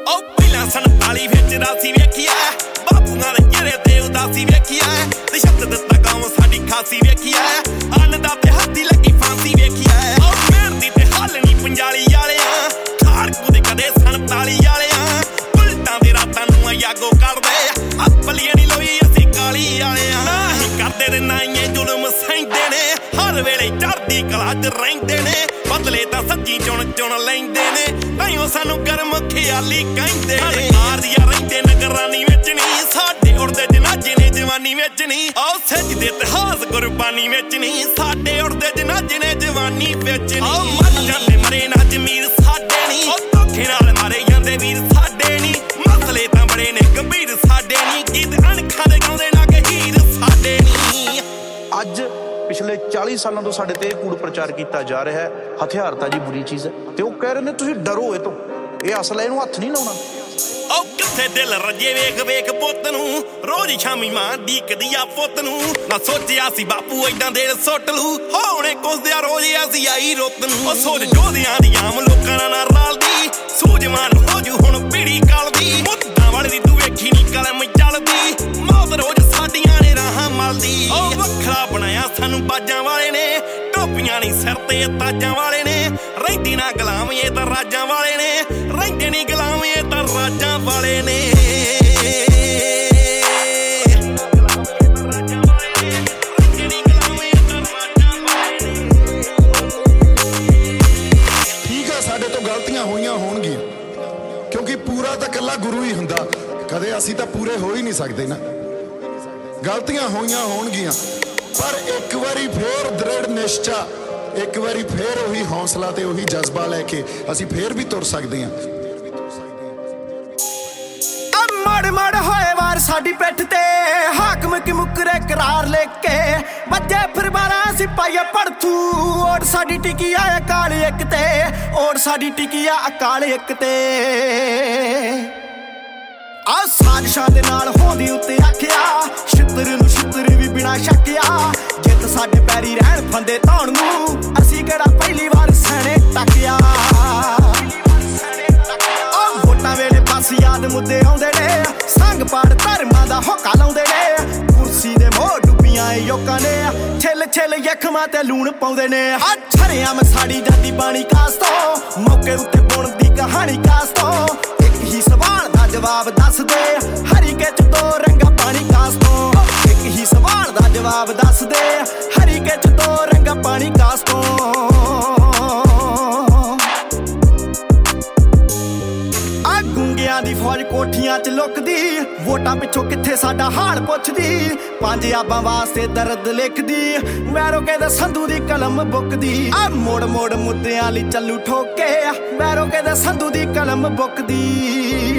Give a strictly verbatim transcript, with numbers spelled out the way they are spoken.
ਉਹ ਪਹਿਲਾਂ ਸੰਤਾਲੀ ਵਿੱਚ ਰਾਸੀ ਵੇਖਿਆ ਬਾਪੂਆਂ ਦੇ ਚਿਹਰੇ ਤੇ ਉਦਾਸੀ ਵੇਖਿਆ ਤੇ ਸ਼ਬਦ ਦਿੱਤਾ ਗਾਉਂ ਸਾਡੀ ਖਾਸੀ ਵੇਖਿਆ ਅੰਨ ਦਾ ਤੇ ਹੱਥੀ ਲੱਗੀ ਫਾਂਸੀ ਵੇਖਿਆ ਉਹ ਮਿਹਨਤੀ ਤੇ ਹੱਲ ਨਹੀਂ ਪੰਜਾਲੀ ਵਾਲਿਆਂ ਖਾੜਕੂ ਦੇ ਕਦੇ ਸੰਤਾਲੀ ਵਾਲਿਆਂ ਉਲਟਾਂ ਦੇ ਰਾਤਾਂ ਨੂੰ ਯਾਗੋ ਕਰਦੇ ਆਪਲੀਆਂ ਨੀ ਲੋਈ ਅਸੀਂ ਕਾਲੀ ਵਾਲਿਆਂ ਨਾ ਹੀ ਕਰਦੇ ਤੇ ਨਾ ਹੀ ਜ਼ੁਲਮ ਸਹਿੰਦੇ ਨੇ ਹਰ ਵੇਲੇ ਚੜ੍ਹਦੀ ਕਲਾ ਚ ਰਹਿੰਦੇ ਨੇ ਬਦਲੇ ਤਾਂ ਸੱਚੀ ਚੁਣ ਚੁਣ ਲੈਂਦੇ ਨੇ ਤਾਈਓ ਸਾਨੂੰ ਕਰਮ ਖਿਆਲੀ ਕਹਿੰਦੇ ਨੇ ਮਾਰਦੀਆਂ ਰਹਿੰਦੇ ਨਗਰਾਨੀ ਵਿੱਚ ਨੀ ਸਾਡੇ ਉੜਦੇ ਜਨਾਜੇ ਨੇ ਜਵਾਨੀ ਵਿੱਚ ਨੀ ਆਹ ਸੱਜਦੇ ਇਤਿਹਾਸ ਕੁਰਬਾਨੀ ਵਿੱਚ ਨੀ ਸਾਡੇ ਉੜਦੇ ਜਨਾਜੇ ਨੇ ਜਵਾਨੀ ਵਿੱਚ ਨੀ ਆਹ ਮਰ ਜਾਂਦੇ ਮਰੇ ਨਾ ਜ਼ਮੀਰ ਸਾਡੇ ਨੀ ਉਹ ਧੋਖੇ ਨਾਲ ਮਾਰੇ ਜਾਂਦੇ ਵੀਰ ਸਾਡੇ ਨੀ ਮਸਲੇ ਤਾਂ ਬੜੇ ਨੇ ਗੰਭੀਰ ਸਾਡੇ ਨੀ ਗੀਤ ਅਣਖਾਂ ਦੇ ਗਾਉਂਦੇ ਨਾ ਗਹੀਰ ਸਾਡੇ ਨੀ ਅੱਜ ਪਿਛਲੇ ਚਾਲੀ ਸਾਲਾਂ ਤੋਂ ਸਾਡੇ ਤੇ ਕੂੜ ਪ੍ਰਚਾਰ ਕੀਤਾ ਜਾ ਰਿਹਾ ਹੈ ਹਥਿਆਰ ਤਾਂ ਜੀ ਬੁਰੀ ਚੀਜ਼ ਹੈ ਤੇ ਉਹ ਕਹਿ ਰਹੇ ਨੇ ਤੁਸੀਂ ਡਰੋ ਇਹ ਤੋਂ ਇਹ ਅਸਲ ਇਹਨੂੰ ਹੱਥ ਨਹੀਂ ਲਾਉਣਾ ਉਹ ਕਿੱਥੇ ਦਿਲ ਰੱਜੇ ਵੇਖ ਵੇਖ ਪੁੱਤ ਨੂੰ ਰੋਜ਼ ਸ਼ਾਮੀ ਮਾਂ ਡੀਕਦੀ ਆ ਪੁੱਤ ਨੂੰ ਨਾ ਸੋਚਿਆ ਸੀ ਬਾਪੂ ਏਦਾਂ ਦੇ ਸੁੱਟ ਲੂ ਹੋਣੇ ਕੁਸਦਿਆ ਰੋਜ਼ ਅਸੀਂ ਆਈ ਰੁੱਤ ਨੂੰ ਉਹ ਸੋਚ ਜੋਧਿਆਂ ਦੀ ਆਮ ਲੋਕਾਂ ਨਾਲ ਰਲਦੀ ਸੂਝਵਾਨ ਹੋ ਜੂ ਹੁਣ ਪੀੜੀ ਕਲਦੀ ਮੁੱਦਾਂ ਵਾਲੇ ਦੀ ਤੂੰ ਵੇਖੀ ਨੀ ਕਲਮ ਚੱਲਦੀ ਮੌਤ ਰੋਜ਼ ਸਾਡੀਆਂ ਨੇ ਰਾਹਾਂ ਮਲਦੀ ਉਹ ਵੱਖਰਾ ਬਣਾਇਆ ਸਾਨੂੰ ਬਾਜਾਂ ਵਾਲੇ ਨੇ ਟੋਪੀਆਂ ਨੀ ਸਿਰ ਤੇ ਤਾਜਾਂ ਵਾਲੇ ਨੇ ਰਹਿੰਦੀ ਨਾ ਗੁਲਾਮ ਇਹ ਤਾਂ ਰਾਜਾਂ ਵਾਲੇ ਨੇ ਰਹਿੰਦੇ ਨੀ ਗੁਲਾਮ ਇਹ ਤਾਂ ਰਾਜਾਂ ਵਾਲੇ ਨੇ ਠੀਕ ਆ ਸਾਡੇ ਤੋਂ ਗਲਤੀਆਂ ਹੋਈਆਂ ਹੋਣਗੀਆਂ ਕਿਉਂਕਿ ਪੂਰਾ ਤਾਂ ਇਕੱਲਾ ਗੁਰੂ ਹੀ ਹੁੰਦਾ ਕਦੇ ਅਸੀਂ ਤਾਂ ਪੂਰੇ ਹੋ ਹੀ ਨਹੀਂ ਸਕਦੇ ਨਾ ਗਲਤੀਆਂ ਹੋਈਆਂ ਹੋਣਗੀਆਂ ਪਰ ਇੱਕ ਵਾਰੀ ਫੇਰ ਦ੍ਰਿੜ ਨਿਸ਼ਚਾ ਇੱਕ ਵਾਰੀ ਫੇਰ ਉਹੀ ਹੌਸਲਾ ਤੇ ਉਹੀ ਜਜ਼ਬਾ ਲੈ ਕੇ ਅਸੀਂ ਫੇਰ ਵੀ ਤੁਰ ਸਕਦੇ ਹਾਂ ਮੜ ਮੜ ਹੋਏ ਵਾਰ ਸਾਡੀ ਪਿੱਠ ਤੇ ਹਾਕਮ ਕੀ ਮੁਕਰੇ ਕਰਾਰ ਲੈ ਕੇ ਵੱਜੇ ਫਿਰ ਬਾਰਾਂ ਸਿਪਾਹੀਆ ਪੜਥੂ ਓੜ ਸਾਡੀ ਟਿਕੀ ਆ ਅਕਾਲ ਇੱਕ ਤੇ ਓੜ ਸਾਡੀ ਟਿਕੀ ਆ ਅਕਾਲ ਇੱਕ ਤੇ ਆ ਸਾਜ਼ਿਸ਼ਾਂ ਦੇ ਨਾਲ ਹੋਂਦੀ ਉੱਤੇ ਆਖਿਆ ਛਿੱਤਰ ਨੂੰ ਛਿੱਤਰ ਵੀ ਬਿਨਾ ਸ਼ੱਕਿਆ ਜਿੱਤ ਸਾਡੇ ਪੈਰੀ ਰਹਿਣ ਫੰਦੇ ਧੌਣ ਨੂੰ ਅਸੀਂ ਕਿਹੜਾ ਪਹਿਲੀ ਵਾਰ ਸਹਿਣੇ ਟੱਕਿਆ ਉਹ ਵੋਟਾਂ ਵੇਲੇ ਬਸ ਯਾਦ ਮੁੱਦੇ ਆਉਂਦੇ ਨੇ ਸੰਗ ਪਾੜ ਧਰਮਾਂ ਦਾ ਹੋਕਾ ਲਾਉਂਦੇ ਨੇ ਕੁਰਸੀ ਦੇ ਮੋਹ ਡੁੱਬੀਆਂ ਏ ਯੋਕਾਂ ਨੇ ਛਿੱਲ ਛਿੱਲ ਯਖਮਾਂ ਤੇ ਲੂਣ ਪਾਉਂਦੇ ਨੇ ਆ ਛੜਿਆਂ ਮੈਂ ਸਾੜੀ ਜਾਂਦੀ ਬਾਣੀ ਕਾਸ ਤੋਂ ਮੌਕੇ ਉੱਤੇ ਬੁਣ ਦੀ ਕਹਾਣੀ ਕਾਸ ਤੋਂ ਇੱਕ ਹੀ ਸਵਾਲ ਦਾ ਜਵਾਬ ਦੱਸ ਦੇ ਹਰੀਕੇ ਚ ਦੋ ਰੰਗਾ ਪਾਣੀ ਕਾਸ ਤੋਂ ਇੱਕ ਹੀ ਸਵਾਲ ਦਾ ਜਵਾਬ ਦੱਸ ਦੇ ਹਰੀਕੇ ਚ ਦੋ ਰੰਗਾ ਪਾਣੀ ਕਾਸ ਤੋਂ ਆ ਗੁੰਗਿਆਂ ਦੀ ਫੌਜ ਕੋਠੀਆਂ ਚ ਲੁਕਦੀ ਵੋਟਾਂ ਪਿੱਛੋਂ ਕਿੱਥੇ ਸਾਡਾ ਹਾਲ ਪੁੱਛਦੀ ਪੰਜ ਆਬਾਂ ਵਾਸਤੇ ਦਰਦ ਲਿਖਦੀ ਮੈਰੋ ਕਹਿੰਦਾ ਸੰਧੂ ਦੀ ਕਲਮ ਬੁੱਕਦੀ ਆ ਮੋੜ ਮੋੜ ਮੁੱਦਿਆਂ ਲਈ ਚੱਲੂ ਠੋਕੇ ਮੈਰੋ ਕਹਿੰਦਾ ਸੰਧੂ ਦੀ ਕਲਮ ਬੁੱਕਦੀ